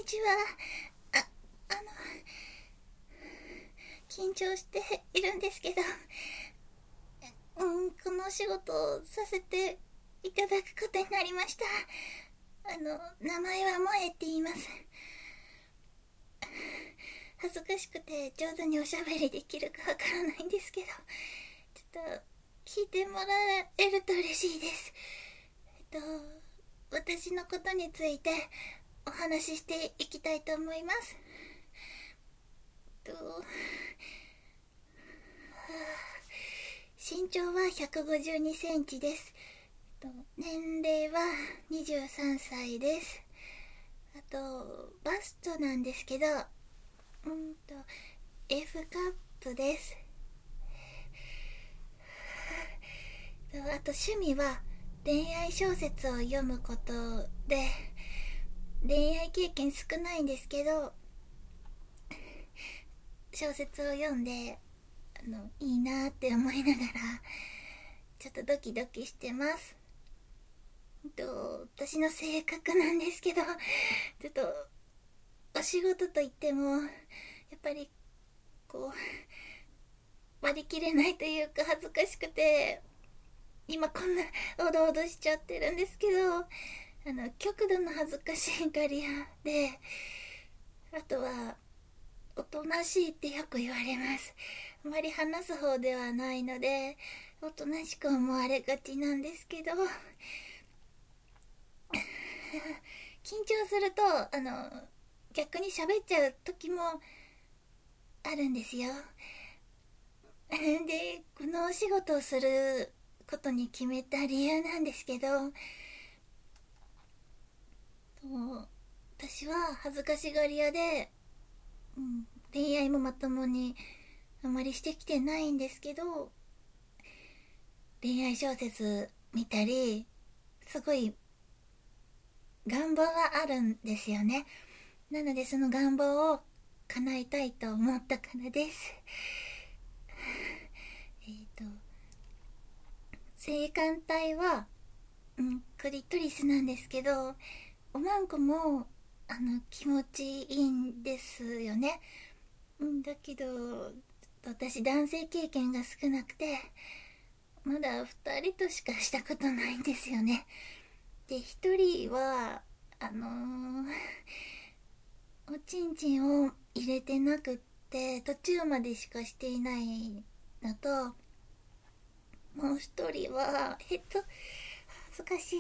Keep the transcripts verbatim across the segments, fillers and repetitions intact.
にちは。あ、あの、緊張しているんですけど、うん、このお仕事をさせていただくことになりました。あの、名前は萌えって言います。恥ずかしくて上手におしゃべりできるかわからないんですけど、ちょっと聞いてもらえると嬉しいです。えっと、私のことについてお話ししていきたいと思います。と身長はひゃくごじゅうにセンチです。年齢はにじゅうさんさいです。あとバストなんですけど、うんと F カップです。あと趣味は恋愛小説を読むことで、恋愛経験少ないんですけど、小説を読んであのいいなって思いながらちょっとドキドキしてます。と私の性格なんですけど、ちょっとお仕事といってもやっぱりこう割り切れないというか恥ずかしくて今こんなおどおどしちゃってるんですけど、あの極度の恥ずかしいガリアで、あとはおとなしいってよく言われます。あまり話す方ではないのでおとなしく思われがちなんですけど、緊張するとあの逆に喋っちゃう時もあるんですよ。でこのお仕事をすることに決めた理由なんですけど、私は恥ずかしがり屋で、うん、恋愛もまともにあまりしてきてないんですけど、恋愛小説見たりすごい願望があるんですよね。なのでその願望を叶えたいと思ったからです。えっと性感帯は、うん、クリトリスなんですけど、おまんこもあの気持ちいいんですよね。うん、だけど私男性経験が少なくてまだふたりとしかしたことないんですよね。でひとりはあのー、おちんちんを入れてなくって途中までしかしていないのと、もうひとりはえっと恥ずかしい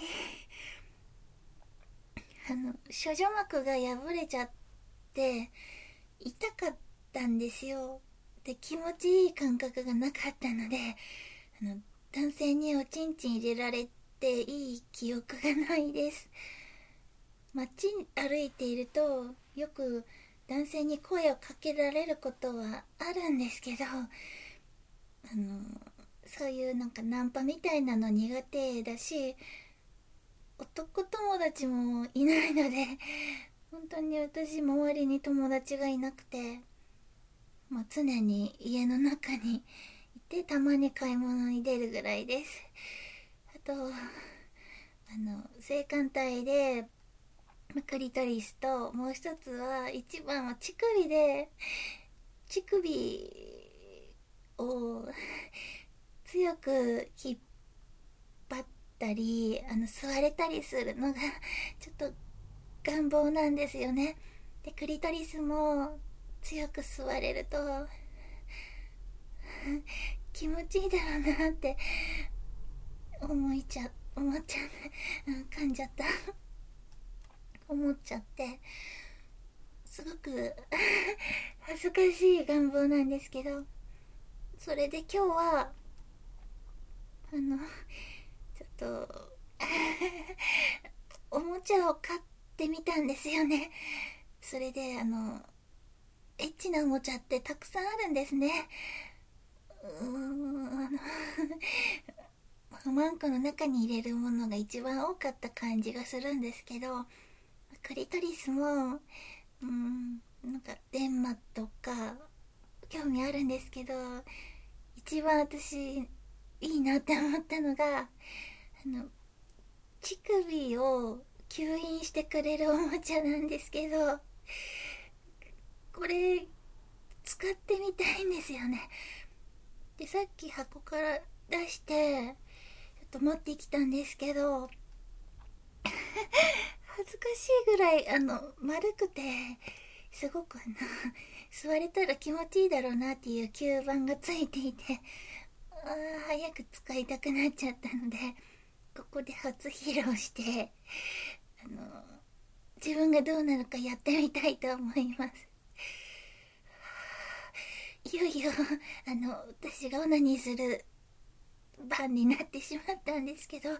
あの処女膜が破れちゃって痛かったんですよ。で気持ちいい感覚がなかったので、あの男性におちんちん入れられていい記憶がないです。街歩いているとよく男性に声をかけられることはあるんですけど、あのそういうなんかナンパみたいなの苦手だし、男友達もいないので本当に私周りに友達がいなくて、まあ、常に家の中にいてたまに買い物に出るぐらいです。あとあの性感帯でクリトリスと、もう一つは一番は乳首で乳首を強く引っ張ったりあの吸われたりするのがちょっと願望なんですよね。でクリトリスも強く吸われると気持ちいいだろうなって思いちゃ思っちゃう、うん、噛んじゃった思っちゃって、すごく恥ずかしい願望なんですけど、それで今日はあのちょっとおもちゃを買ってみたんですよね。それであのエッチなおもちゃってたくさんあるんですね。うーんあのマンコの中に入れるものが一番多かった感じがするんですけど、クリトリスもうんなんかデンマとか興味あるんですけど、一番私いいなって思ったのがあの乳首を吸引してくれるおもちゃなんですけど、 これ使ってみたいんですよね。で、さっき箱から出してちょっと持ってきたんですけど、恥ずかしいぐらいあの丸くて、すごくあの座れたら気持ちいいだろうなっていう吸盤がついていて、あー早く使いたくなっちゃったので、ここで初披露して、あの自分がどうなるかやってみたいと思います。いよいよあの私がオナニーする番になってしまったんですけど、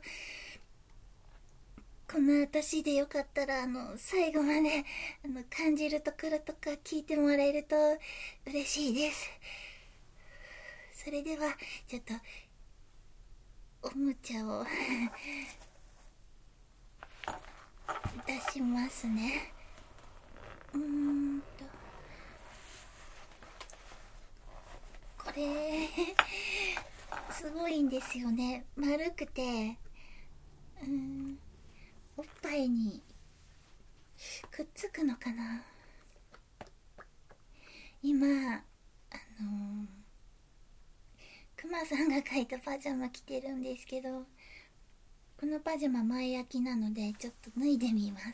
この私でよかったらあの最後まであの感じるところとか聞いてもらえると嬉しいです。それではちょっとおもちゃを出しますね。うーんとこれすごいんですよね。丸くて、うーんおっぱいにくっつくのかな。今あのー、クマさんが描いたパジャマ着てるんですけど、このパジャマ前焼きなのでちょっと脱いでみます。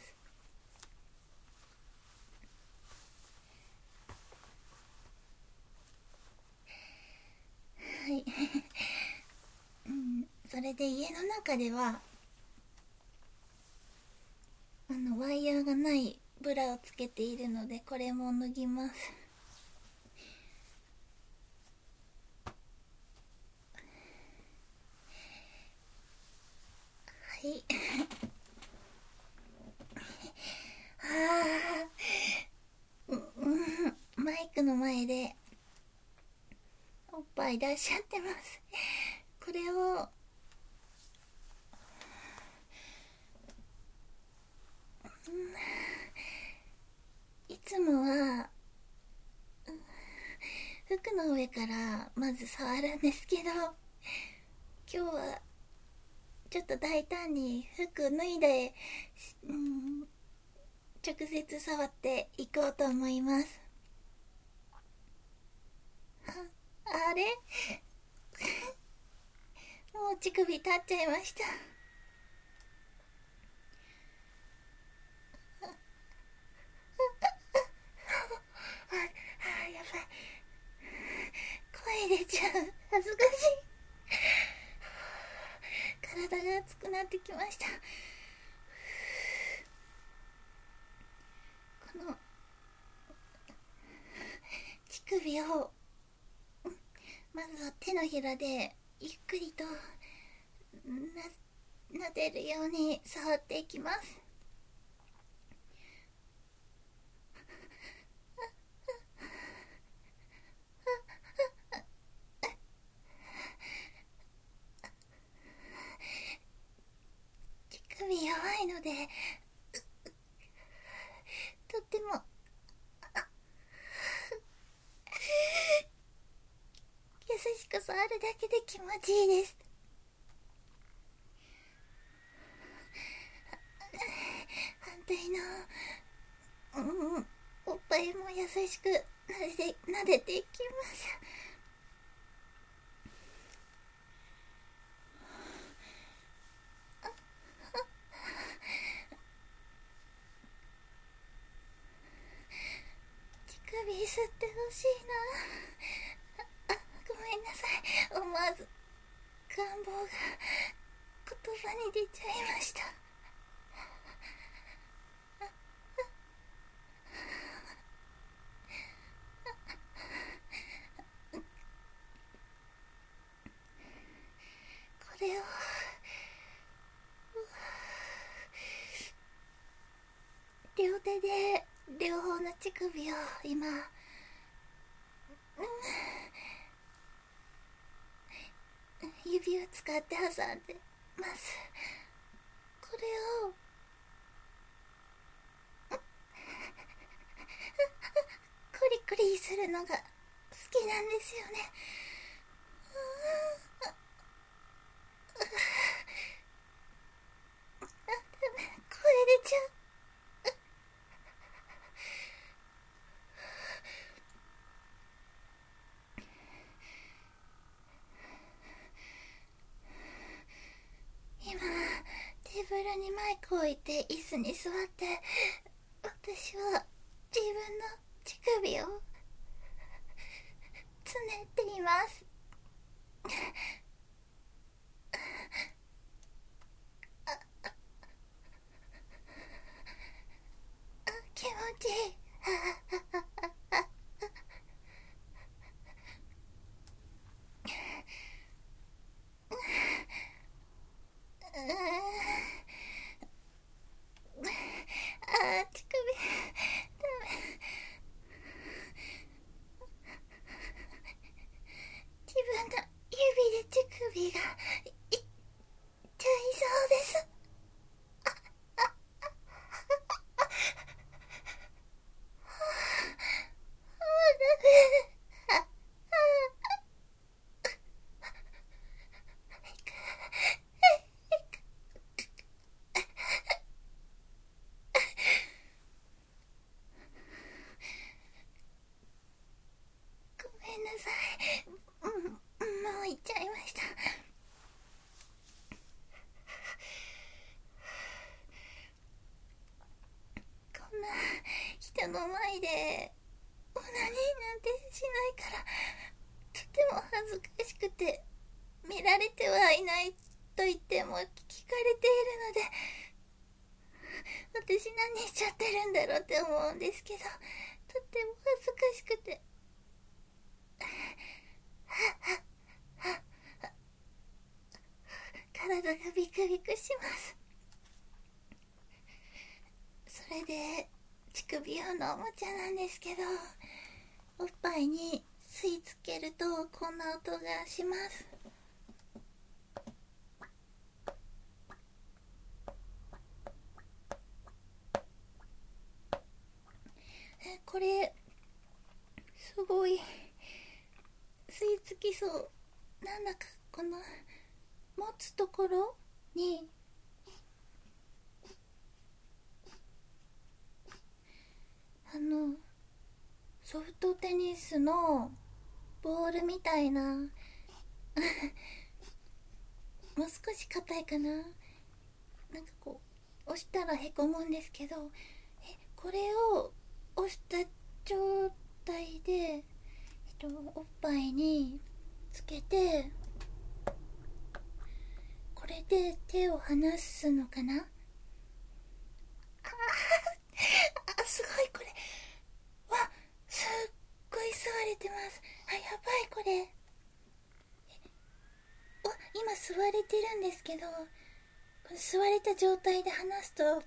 はい、うん、それで家の中ではあのワイヤーがないブラをつけているので、これも脱ぎます。はいあー、うん、マイクの前でおっぱい出しちゃってます。これをいつもは服の上からまず触るんですけど、今日はちょっと大胆に服脱いで、うん、直接触っていこうと思います。あれもう乳首立っちゃいました。ああやばい、声出ちゃう、恥ずかしい。体が熱くなってきました。この乳首をまずは手のひらでゆっくりとな撫でるように触っていきます。乳首弱いのでとっても優しく触るだけで気持ちいいです。反対の、うん、おっぱいも優しく撫でて撫でていきます。乳首吸ってほしいな。あ、ごめんなさい、思わず願望が言葉に出ちゃいました。これを両手で両方の乳首を今、うん、指を使って挟んでます。これをクリクリするのが好きなんですよね。声出ちゃう。 にマイクを置いて椅子に座って、私は自分の乳首をつねっています。あああ気持ちいい。あー乳首ダメ。自分の指で乳首がいっちゃいそうです。ごめんなさい。うん、もう行っちゃいました。こんな人の前でオナニーなんてしないから、とても恥ずかしくて、見られてはいないと言っても聞かれているので、私何しちゃってるんだろうって思うんですけど、とっても恥ずかしくて、体がビクビクします。それで乳首用のおもちゃなんですけど、おっぱいに吸い付けるとこんな音がします。えこれすごい吸い付きそう。なんだかこの持つところにあのソフトテニスのボールみたいなもう少し硬いかな、なんかこう押したらへこむんですけど、えこれを押した状態で、えっと、おっぱいにつけて、これで手を離すのかな。ああすごいこれ、わすっごい吸われてます。あやばいこれ、お今吸われてるんですけど、この吸われた状態で離すとこ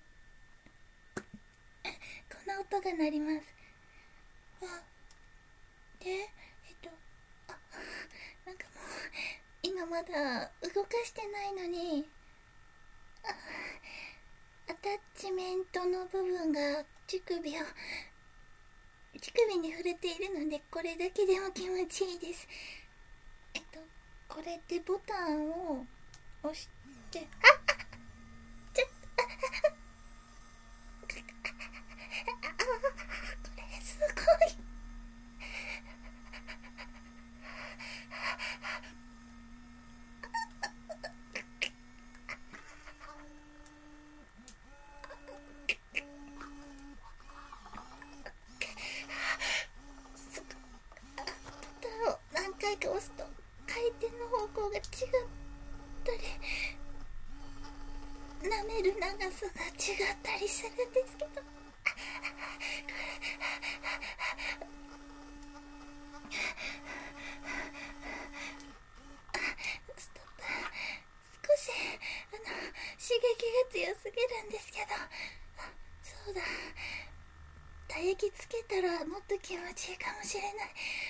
んな音が鳴ります。わでえっとあなんかもう今まだ動かしてないのに、アタッチメントの部分が乳首を乳首に触れているので、これだけでも気持ちいいです。えっとこれでボタンを押して、あっちょっとこれすごい。ボタンを何回か押すと回転の方向が違ったり、舐める長さが違ったりするんですけど、ストップ。少しあの刺激が強すぎるんですけど、そうだ、唾液つけたらもっと気持ちいいかもしれない。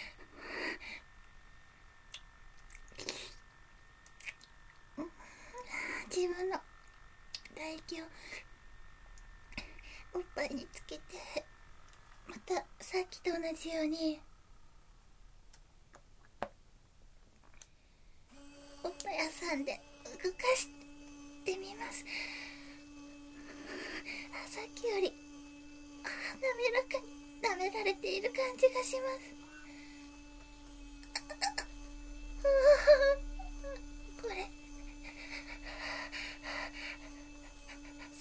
自分の唾液をおっぱいにつけて、またさっきと同じようにおっぱい挟んで動かしてみます。あさっきよりあ滑らかに舐められている感じがします。これ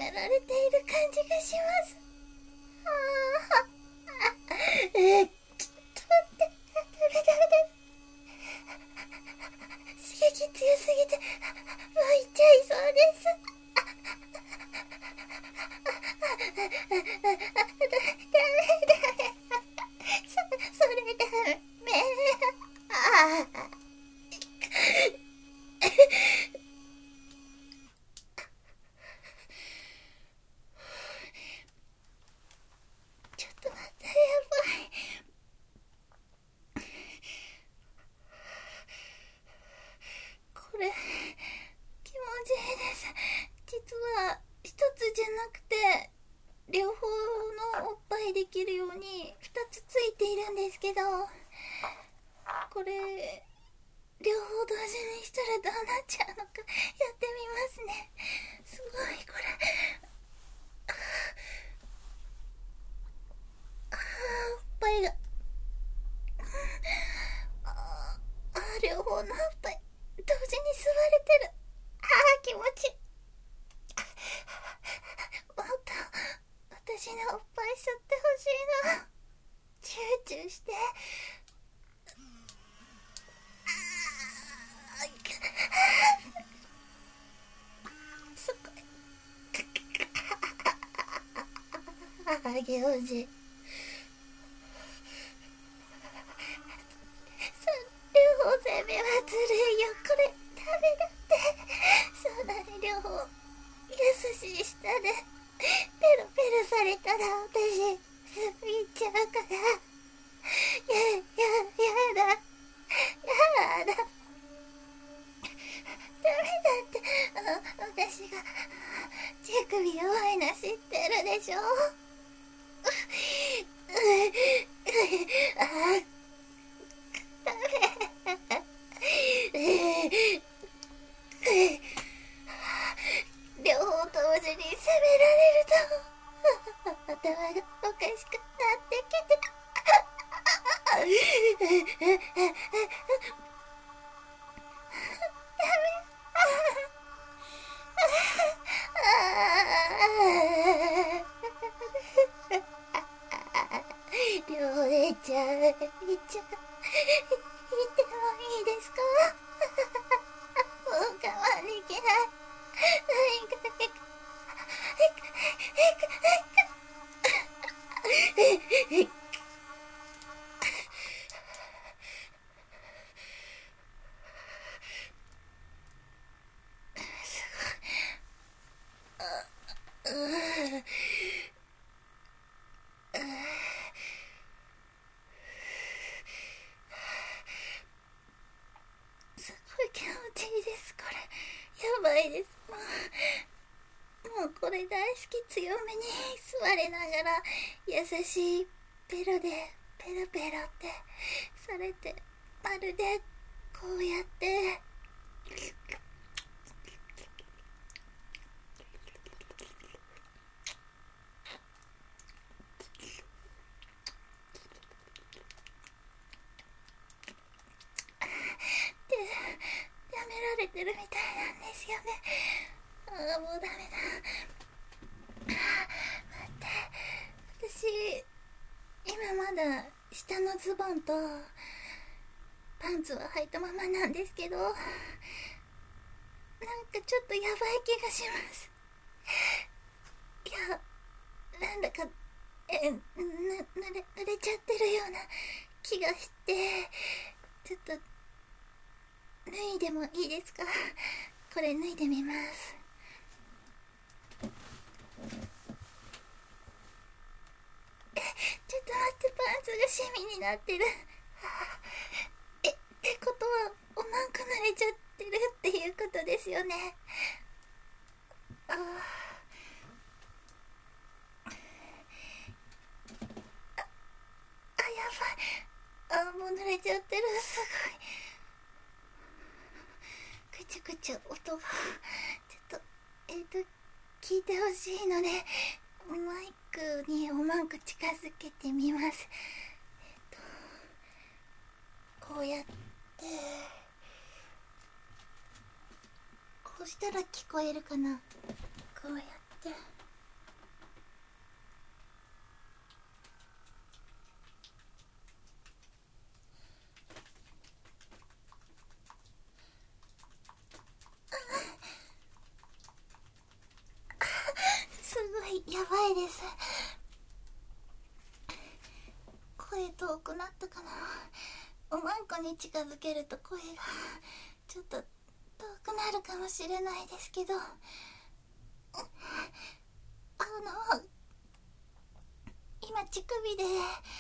められている感じがします。ああ、えー、ちょっと待って、ダメダメダメ。刺激強すぎて湧いちゃいそうです。ダメダメ、そそれダメ。ああちょっと待って、やばい。これ気持ちいいです。実は一つじゃなくて両方のおっぱいできるように二つついているんですけど、これ両方同時にしたらどうなっちゃうのかやってみますね。すごいこれ。ああ、おっぱいがああ、両方のおっぱい同時に吸われてる。ああ、気持ちいい。もっと私のおっぱい吸ってほしいな。チューチューして。すごい。ああ、行事。両方全部はずるいよ。これダメだって。そうだね、両方優しい舌でペロペロされたら私すぐ行っちゃうから。やややだやだ、ダメだって。私が乳首弱いの知ってるでしょ。ああ、ダメ。両方同時に責められると頭がおかしくなってきて。両方いっちゃう、いっちゃう。言ってもいいですか？もう我慢できない。すごい気持ちいいです。これやばいです。もう、もうこれ大好き。強めに座れながら優しいペロでペロペロってされて、まるでこうやってでやめられてるみたいなんですよね。ああ、もうダメだ。待って、私今まだ下のズボンとパンツは履いたままなんですけど、なんかちょっとやばい気がします。いや、なんだかえな濡れ濡れちゃってるような気がして、ちょっと脱いでもいいですか？これ脱いでみます。え、ちょっと待って、パンツがシミになってる。え、ってことはおまんく濡れちゃってるっていうことですよね。ああ、あ、やばい。あ、もう濡れちゃってる。すごい。ぐちゃぐちゃ音が。ちょっと、えっと、聞いてほしいので、マイクにおまんこ近づけてみます。えっと、こうやって、こうしたら聞こえるかな。こうやって。 ばいです。声遠くなったかな。おまんこに近づけると声がちょっと遠くなるかもしれないですけど、あの今乳首で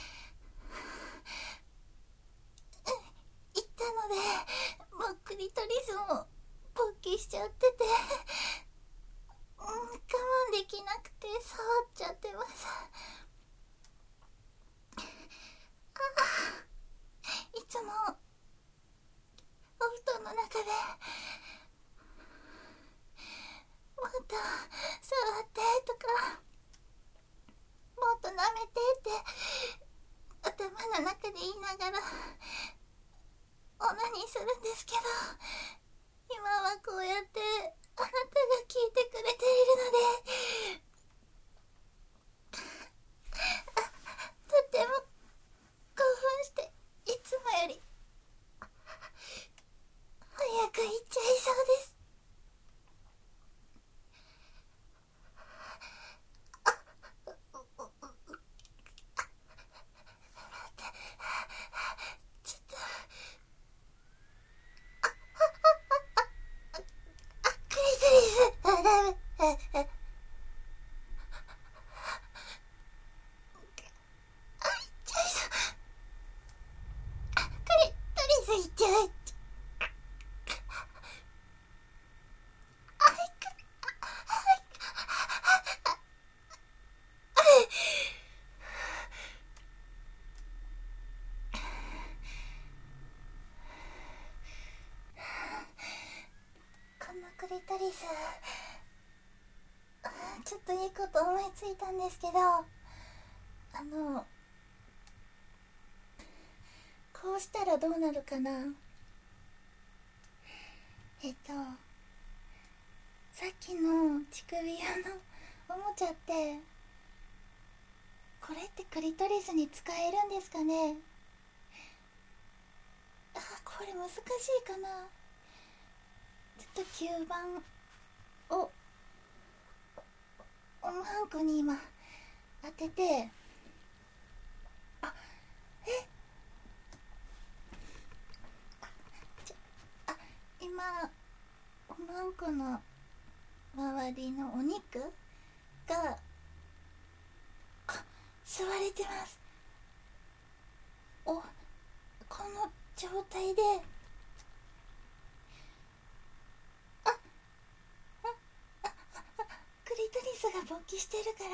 行ったので、もうクリトリスも勃起しちゃってて、うん、我慢できなくて触っちゃってます。いつもお布団の中でもっと触ってとか、もっと舐めてって頭の中で言いながらオナニーするんですけど、今はこうやってあなたが聞いてくれているので、とっても興奮していつもより早く行っちゃいそうです。ちょっとクリトリス、あ、ダメ、あ、あ、クリトリス行っちゃう。このクリトリス、ちょっといいこと思いついたんですけど、あのこうしたらどうなるかな。えっとさっきの乳首用のおもちゃって、これってクリトリスに使えるんですかね。あ、これ難しいかな。ちょっと吸盤をおまんこに今当てて、あ、えちょあ今おまんこの周りのお肉があ吸われてます。お、この状態で、ああああクリトリスが勃起してるから、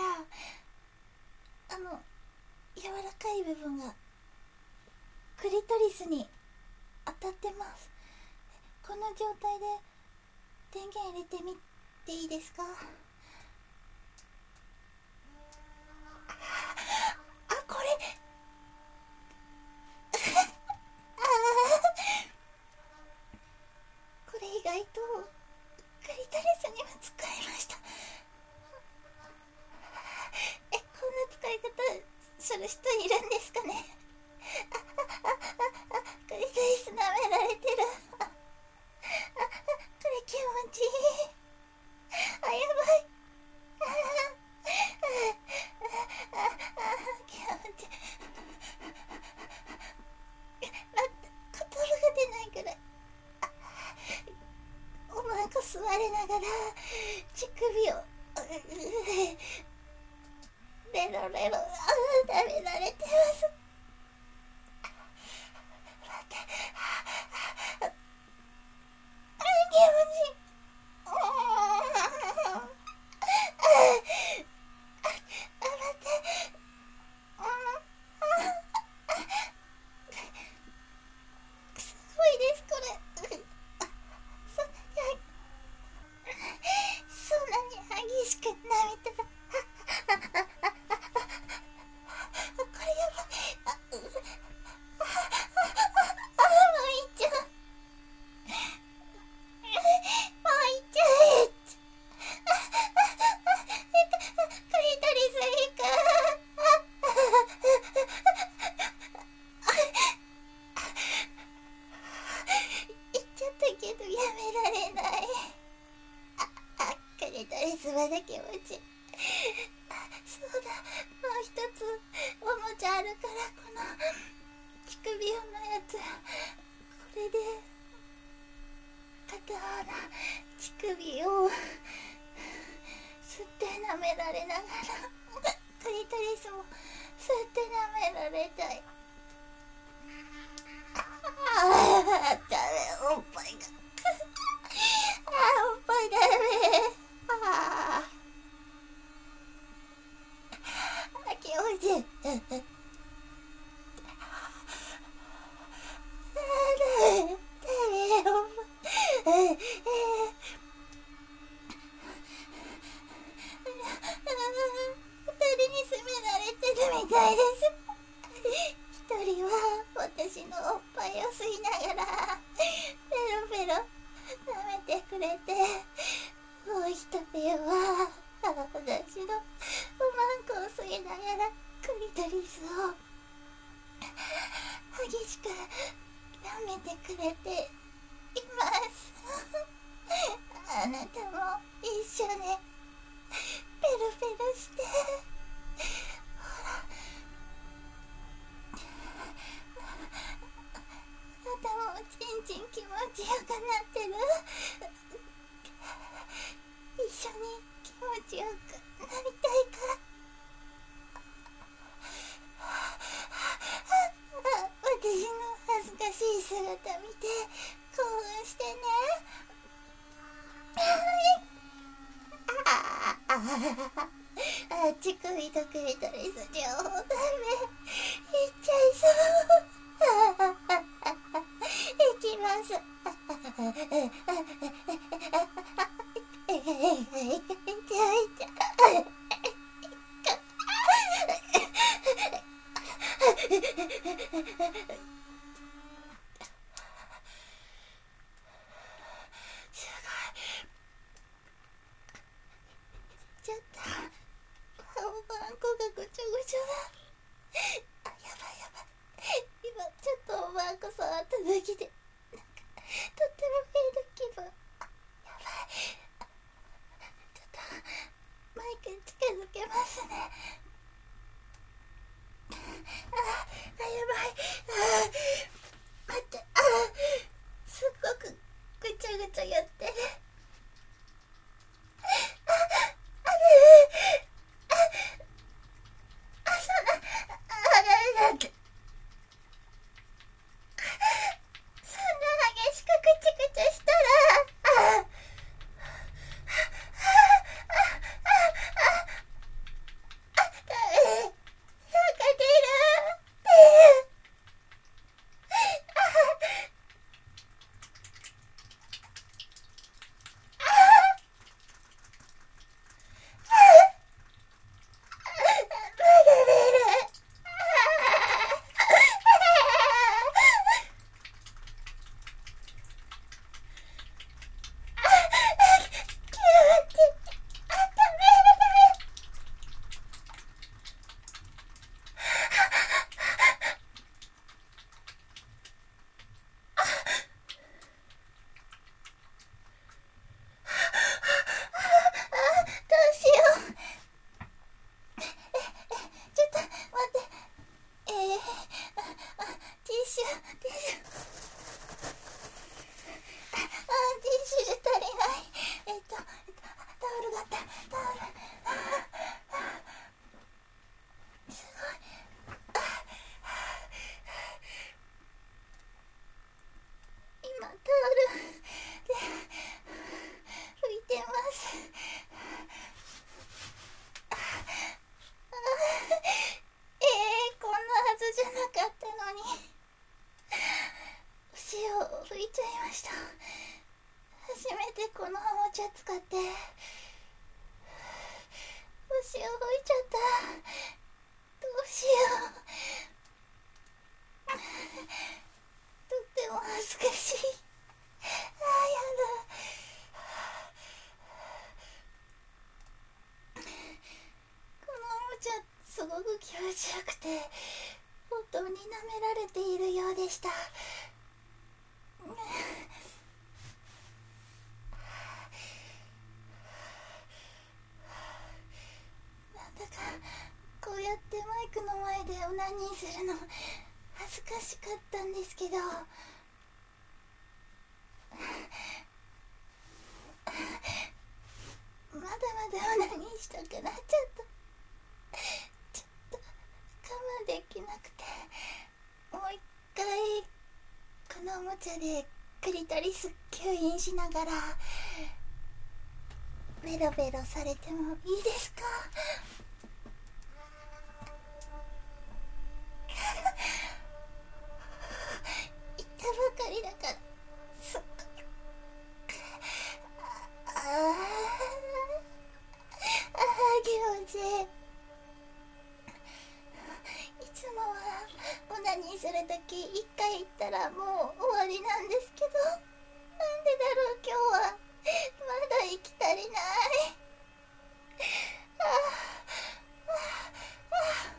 あの柔らかい部分がクリトリスに当たってます。この状態で電源入れてみていいですか。あ、これあこれ意外とクリトリスにも使いました。え、こんな使い方する人いるんですかね。ああああクリトリス舐められてる。ああこれ気持ちいい。あ、やばい。ああああ気持ちいい。言葉が出ないくらいおまんこ座れながら乳首をレロレロ、ああ食べられてます。待って、ああ気持ちいい。ああ待って、すごいですこれ。そそんなに激しく舐めたらこれやばい。ああもういっちゃう。 つこれで片方の乳首を吸って舐められながらクリトリスも吸って舐められたい。ああ、ダメ、おっぱいがああ、おっぱいダメ。ああ、気持ちいい。ああ、ダメ、ダメ、おっぱい。ええ二人に責められてるみたいです。一人は私のおっぱいを吸いながらペロペロ舐めてくれて、もう一人は私のおまんこを吸いながらクリトリスを激しく舐めてくれていますあなたも一緒にペロペロして、ほら、あなたもちんちん気持ちよくなってる。一緒に気持ちよくなりたいから。私の恥ずかしい姿見て興奮してね。あああ、乳首とクリトリス両方ダメ。いっちゃいそう。いきます。ちょっとおばんこがぐちょぐちょだ。あ、やばいやばい。今ちょっとおばんこ触っただけでなんかとってもフェード気分。あ、やばい。ちょっとマイク近づけますね。ああ、やばい。あ、待って。あ、すっごくぐちょぐちょやってる。このおもちゃ使って虫を吹いちゃった。どうしよう。とっても恥ずかしい。ああ、やだ。このおもちゃすごく気持ちよくて本当に舐められているようでした。なんだかこうやってマイクの前でオナニーするの恥ずかしかったんですけど、まだまだオナニーしたくなっちゃった。ちょっと我慢できなくて、もう一回このおもちゃでクリトリス吸引しながらベロベロされてもいいですか？言ったばかりだからすっごくああああ気持ちいい。いつもはオナニーするとき一回言ったらもう終わりなんですけど、なんでだろう今日はまだ息足りない。ああああ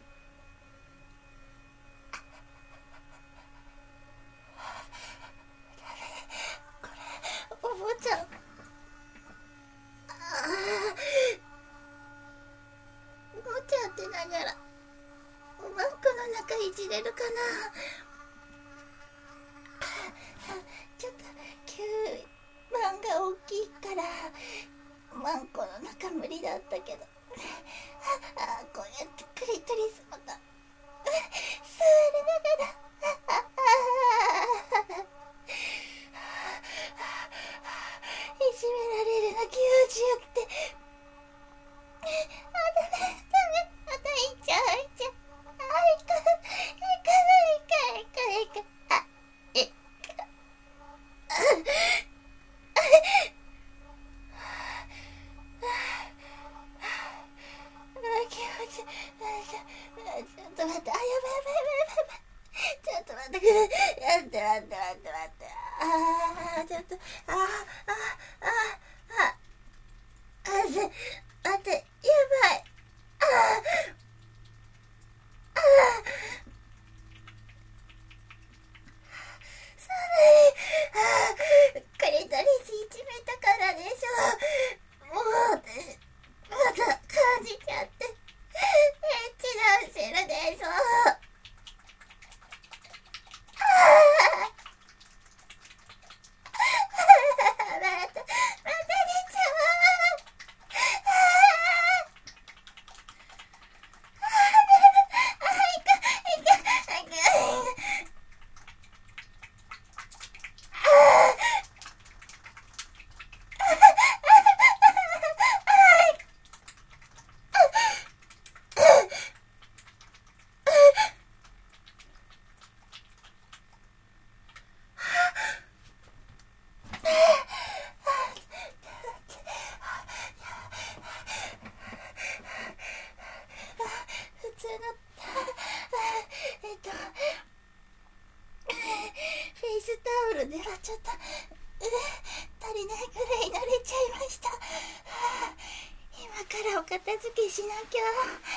これおもちゃ、ああおもちゃ当てながらおまんこの中いじれるかな。ちょっと吸盤が大きいからマンコの中無理だったけど、ああこうやってクリトリスまた座りながらいじめられるの気持ちよくて、あダメダメまたいっちゃういっちゃう、あいかないいかないいかないいかないいかあいか気持ちいい。ちょっと待って、あやばいやばいやばいやばい、ちょっと待ってくれ、待って待って待って待って、ああちょっとあああああああぜ待ってやばい、ああああ寒い、ああクリトリスいじめたからでしょ、もう私まだ感じちゃってエッチなしてるでしょ、ああまたまた出ちゃう、あああいかいかいか普通のえっとフェイスタオルではちょっと足りないくらい慣れちゃいました。今からお片付けしなきゃ。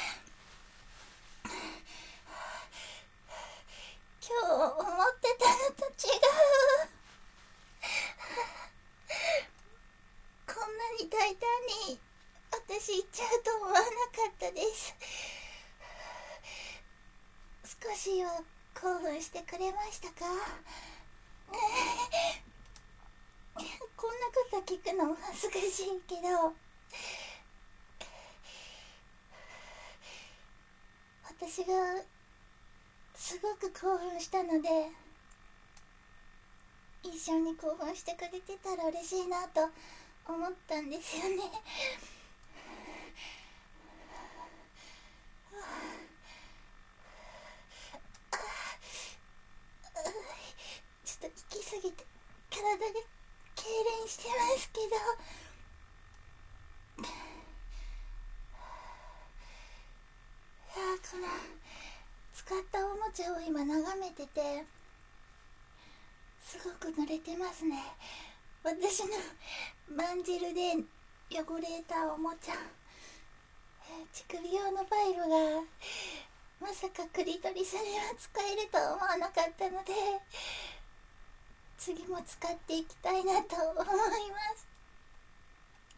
今日思ってたのと違う。こんなに大胆に私行っちゃうと思わなかったです。少しは興奮してくれましたか？こんなこと聞くのも恥ずかしいけど、私がすごく興奮したので一緒に興奮してくれてたら嬉しいなと思ったんですよね。ちょっと行き過ぎて体が痙攣してますけど、いやこの使ったおもちゃを今眺めててすごく濡れてますね。私のまんじるで汚れたおもちゃ、乳首用のパイプがまさかクリトリスには使えるとは思わなかったので次も使っていきたいなと思います。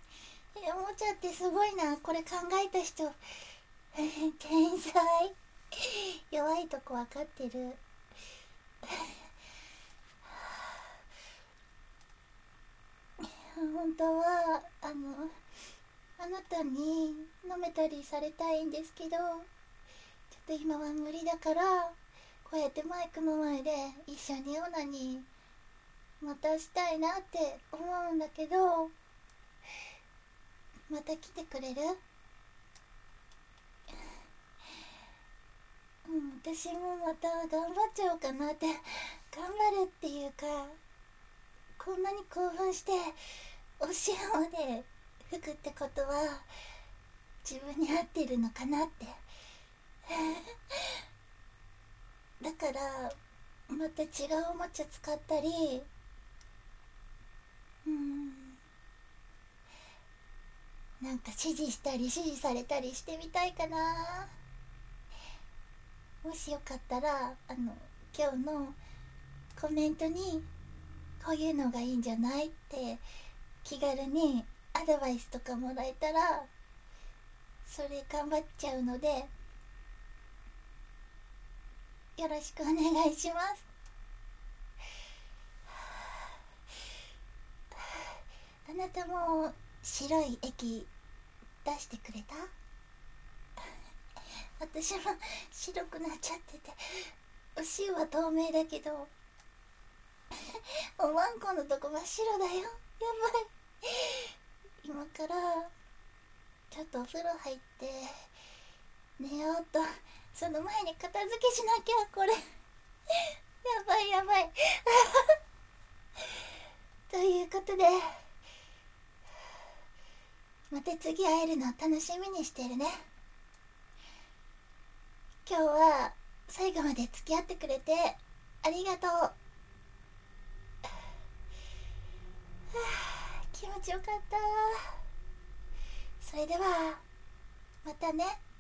えおもちゃってすごいな、これ考えた人天才弱いとこ分かってる。本当はあのあなたに飲めたりされたいんですけど、ちょっと今は無理だから、こうやってマイクの前で一緒にオナにまたしたいなって思うんだけど、また来てくれる？うん、私もまた頑張っちゃおうかなって。頑張るっていうか、こんなに興奮してお塩まで吹くってことは自分に合ってるのかなってだからまた違うおもちゃ使ったり、うーんなんか指示したり指示されたりしてみたいかな。もしよかったらあの今日のコメントにこういうのがいいんじゃないって気軽にアドバイスとかもらえたら、それ頑張っちゃうのでよろしくお願いします。あなたも白い液出してくれた？私も白くなっちゃってて、お塩は透明だけどおまんこのとこ真っ白だよ。やばい。今からちょっとお風呂入って寝ようと。その前に片付けしなきゃ、これやばいやばいということで、また次会えるの楽しみにしてるね。今日は最後まで付き合ってくれてありがとう。はあ、気持ちよかった。それではまたね。